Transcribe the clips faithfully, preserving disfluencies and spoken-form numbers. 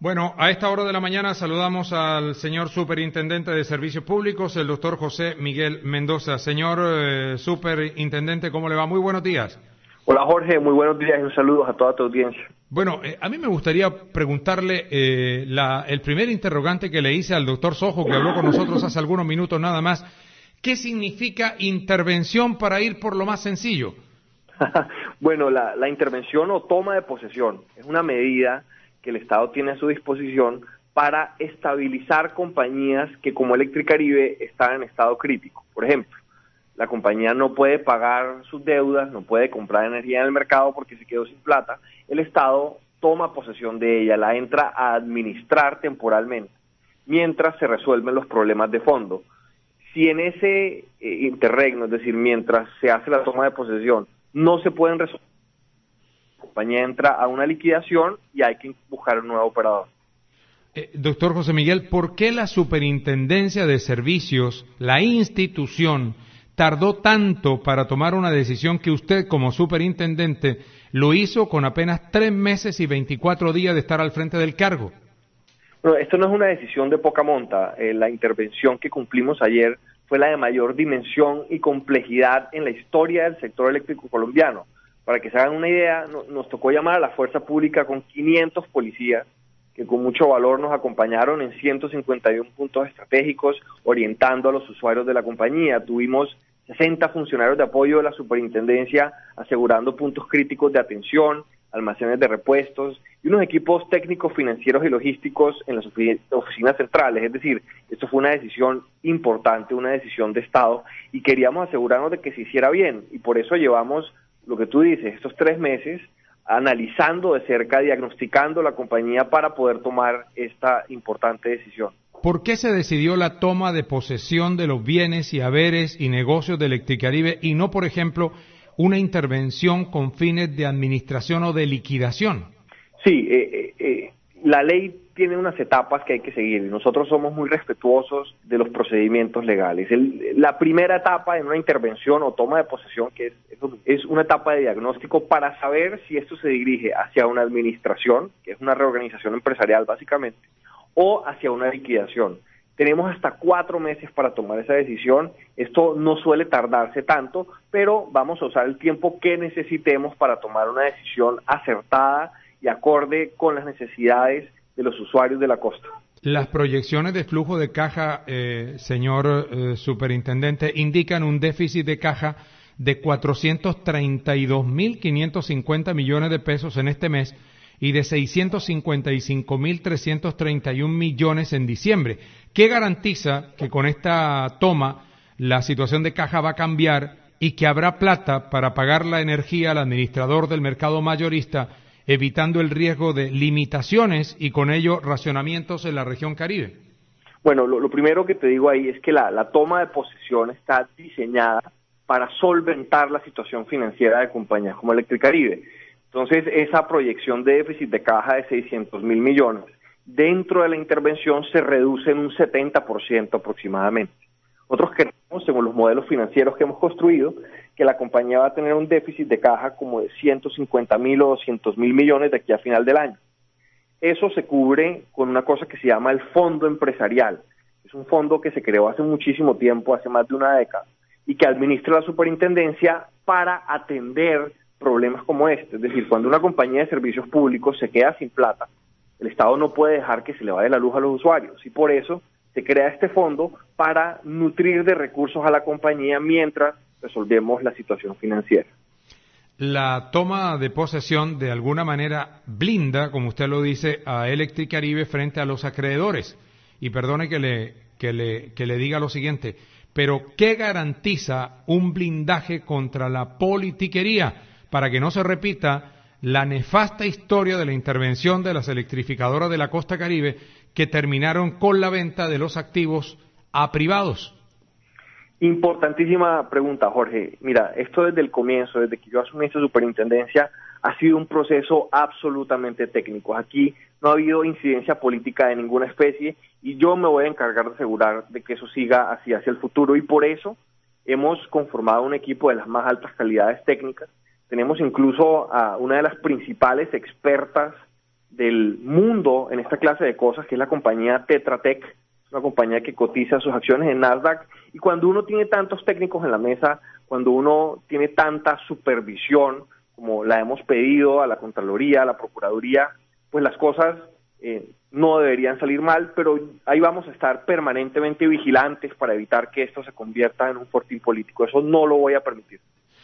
Bueno, a esta hora de la mañana saludamos al señor Superintendente de Servicios Públicos, el doctor José Miguel Mendoza. Señor eh, Superintendente, ¿cómo le va? Muy buenos días. Hola Jorge, muy buenos días y un saludo a toda tu audiencia. Bueno, eh, a mí me gustaría preguntarle eh, la, el primer interrogante que le hice al doctor Sojo, que habló con nosotros hace algunos minutos nada más. ¿Qué significa intervención para ir por lo más sencillo? Bueno, la, la intervención o toma de posesión es una medida que el Estado tiene a su disposición para estabilizar compañías que, como Electricaribe, están en estado crítico. Por ejemplo, la compañía no puede pagar sus deudas, no puede comprar energía en el mercado porque se quedó sin plata. El Estado toma posesión de ella, la entra a administrar temporalmente, mientras se resuelven los problemas de fondo. Si en ese eh, interregno, es decir, mientras se hace la toma de posesión, no se pueden resolver, la compañía entra a una liquidación y hay que buscar un nuevo operador. Eh, doctor José Miguel, ¿por qué la Superintendencia de Servicios, la institución, tardó tanto para tomar una decisión que usted, como superintendente, lo hizo con apenas tres meses y veinticuatro días de estar al frente del cargo? Bueno, esto no es una decisión de poca monta. Eh, la intervención que cumplimos ayer fue la de mayor dimensión y complejidad en la historia del sector eléctrico colombiano. Para que se hagan una idea, no, nos tocó llamar a la fuerza pública con quinientos policías que con mucho valor nos acompañaron en ciento cincuenta y uno puntos estratégicos orientando a los usuarios de la compañía. Tuvimos sesenta funcionarios de apoyo de la superintendencia asegurando puntos críticos de atención, almacenes de repuestos y unos equipos técnicos, financieros y logísticos en las oficinas centrales. Es decir, esto fue una decisión importante, una decisión de Estado y queríamos asegurarnos de que se hiciera bien y por eso llevamos lo que tú dices, estos tres meses analizando de cerca, diagnosticando la compañía para poder tomar esta importante decisión. ¿Por qué se decidió la toma de posesión de los bienes y haberes y negocios de Electricaribe y no, por ejemplo, una intervención con fines de administración o de liquidación? Sí, eh, eh, la ley tiene unas etapas que hay que seguir y nosotros somos muy respetuosos de los procedimientos legales. El, la primera etapa en una intervención o toma de posesión, que es, es una etapa de diagnóstico para saber si esto se dirige hacia una administración, que es una reorganización empresarial básicamente, o hacia una liquidación. Tenemos hasta cuatro meses para tomar esa decisión. Esto no suele tardarse tanto, pero vamos a usar el tiempo que necesitemos para tomar una decisión acertada y acorde con las necesidades de los usuarios de la costa. Las proyecciones de flujo de caja, eh, señor eh, superintendente, indican un déficit de caja de cuatrocientos treinta y dos mil quinientos cincuenta millones de pesos en este mes y de seiscientos cincuenta y cinco mil trescientos treinta y un millones en diciembre. ¿Qué garantiza que con esta toma la situación de caja va a cambiar y que habrá plata para pagar la energía al administrador del mercado mayorista, evitando el riesgo de limitaciones y con ello racionamientos en la región Caribe? Bueno, lo, lo primero que te digo ahí es que la, la toma de posesión está diseñada para solventar la situación financiera de compañías como Electricaribe. Entonces, esa proyección de déficit de caja de seiscientos mil millones, dentro de la intervención se reduce en un setenta por ciento aproximadamente. Nosotros creemos, según los modelos financieros que hemos construido, que la compañía va a tener un déficit de caja como de ciento cincuenta mil o doscientos mil millones de aquí a final del año. Eso se cubre con una cosa que se llama el fondo empresarial. Es un fondo que se creó hace muchísimo tiempo, hace más de una década, y que administra la superintendencia para atender problemas como este. Es decir, cuando una compañía de servicios públicos se queda sin plata, el Estado no puede dejar que se le vaya la luz a los usuarios, y por eso se crea este fondo para nutrir de recursos a la compañía mientras resolvemos la situación financiera. La toma de posesión de alguna manera blinda, como usted lo dice, a Electricaribe frente a los acreedores. Y perdone que le, que le, que le diga lo siguiente, pero ¿qué garantiza un blindaje contra la politiquería para que no se repita la nefasta historia de la intervención de las electrificadoras de la costa Caribe que terminaron con la venta de los activos a privados? Importantísima pregunta, Jorge. Mira, esto desde el comienzo, desde que yo asumí esta superintendencia, ha sido un proceso absolutamente técnico. Aquí no ha habido incidencia política de ninguna especie y yo me voy a encargar de asegurar de que eso siga así hacia el futuro y por eso hemos conformado un equipo de las más altas calidades técnicas. Tenemos incluso a una de las principales expertas del mundo en esta clase de cosas, que es la compañía Tetra Tech, una compañía que cotiza sus acciones en Nasdaq, y cuando uno tiene tantos técnicos en la mesa, cuando uno tiene tanta supervisión como la hemos pedido a la Contraloría, a la Procuraduría, pues las cosas eh, no deberían salir mal, pero ahí vamos a estar permanentemente vigilantes para evitar que esto se convierta en un fortín político. Eso no lo voy a permitir.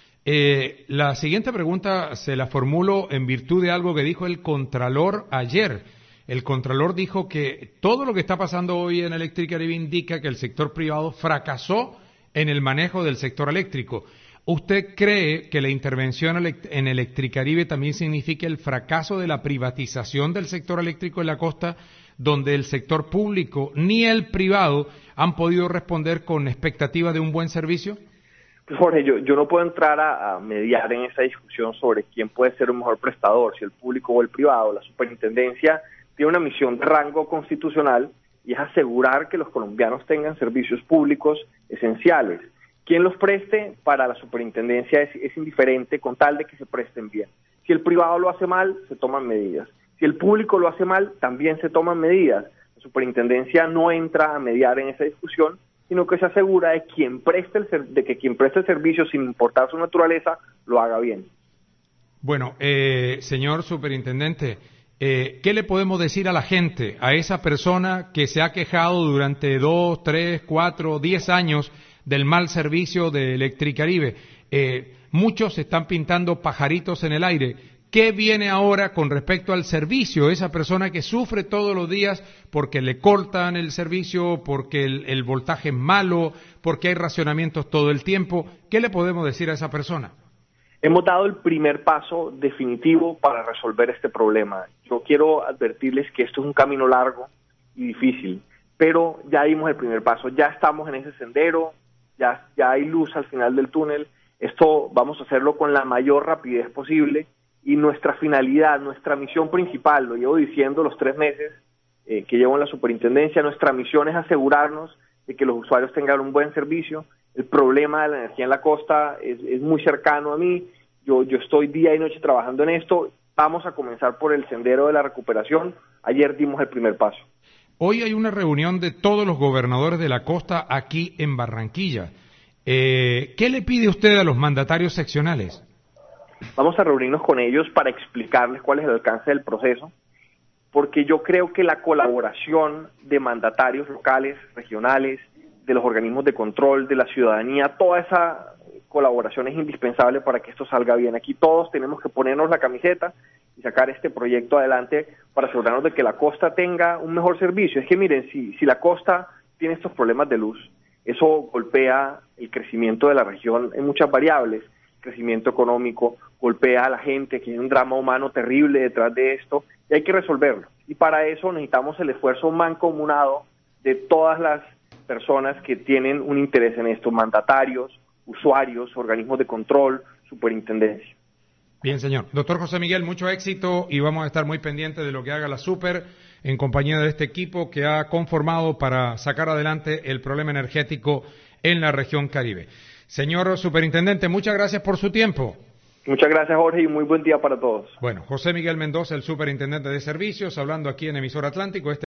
Eh, la siguiente pregunta se la formulo en virtud de algo que dijo el Contralor ayer. El Contralor dijo que todo lo que está pasando hoy en Electricaribe indica que el sector privado fracasó en el manejo del sector eléctrico. ¿Usted cree que la intervención en Electricaribe también significa el fracaso de la privatización del sector eléctrico en la costa, donde el sector público ni el privado han podido responder con expectativa de un buen servicio? Pues Jorge, yo, yo no puedo entrar a, a mediar en esa discusión sobre quién puede ser un mejor prestador, si el público o el privado. La superintendencia tiene una misión de rango constitucional y es asegurar que los colombianos tengan servicios públicos esenciales. Quien los preste para la superintendencia es, es indiferente con tal de que se presten bien. Si el privado lo hace mal, se toman medidas. Si el público lo hace mal, también se toman medidas. La superintendencia no entra a mediar en esa discusión, sino que se asegura de, quien preste el, de que quien preste el servicio, sin importar su naturaleza, lo haga bien. Bueno, eh, señor superintendente, Eh, ¿qué le podemos decir a la gente, a esa persona que se ha quejado durante dos, tres, cuatro, diez años del mal servicio de Electricaribe? Eh, muchos están pintando pajaritos en el aire. ¿Qué viene ahora con respecto al servicio? Esa persona que sufre todos los días porque le cortan el servicio, porque el, el voltaje es malo, porque hay racionamientos todo el tiempo. ¿Qué le podemos decir a esa persona? Hemos dado el primer paso definitivo para resolver este problema. Yo quiero advertirles que esto es un camino largo y difícil, pero ya dimos el primer paso, ya estamos en ese sendero, ya, ya hay luz al final del túnel. Esto vamos a hacerlo con la mayor rapidez posible y nuestra finalidad, nuestra misión principal, lo llevo diciendo los tres meses eh, que llevo en la superintendencia, nuestra misión es asegurarnos de que los usuarios tengan un buen servicio. El problema de la energía en la costa es, es muy cercano a mí. Yo, yo estoy día y noche trabajando en esto. Vamos a comenzar por el sendero de la recuperación. Ayer dimos el primer paso. Hoy hay una reunión de todos los gobernadores de la costa aquí en Barranquilla. Eh, ¿Qué le pide usted a los mandatarios seccionales? Vamos a reunirnos con ellos para explicarles cuál es el alcance del proceso, porque yo creo que la colaboración de mandatarios locales, regionales, de los organismos de control, de la ciudadanía, toda esa colaboración es indispensable para que esto salga bien. Aquí todos tenemos que ponernos la camiseta y sacar este proyecto adelante para asegurarnos de que la costa tenga un mejor servicio. Es que miren, si, si la costa tiene estos problemas de luz, eso golpea el crecimiento de la región en muchas variables, crecimiento económico, golpea a la gente, que hay un drama humano terrible detrás de esto, y hay que resolverlo. Y para eso necesitamos el esfuerzo mancomunado de todas las personas que tienen un interés en esto, mandatarios, usuarios, organismos de control, superintendencia. Bien, señor. Doctor José Miguel, mucho éxito y vamos a estar muy pendientes de lo que haga la Super en compañía de este equipo que ha conformado para sacar adelante el problema energético en la región Caribe. Señor superintendente, muchas gracias por su tiempo. Muchas gracias, Jorge, y muy buen día para todos. Bueno, José Miguel Mendoza, el superintendente de servicios, hablando aquí en Emisora Atlántico. Este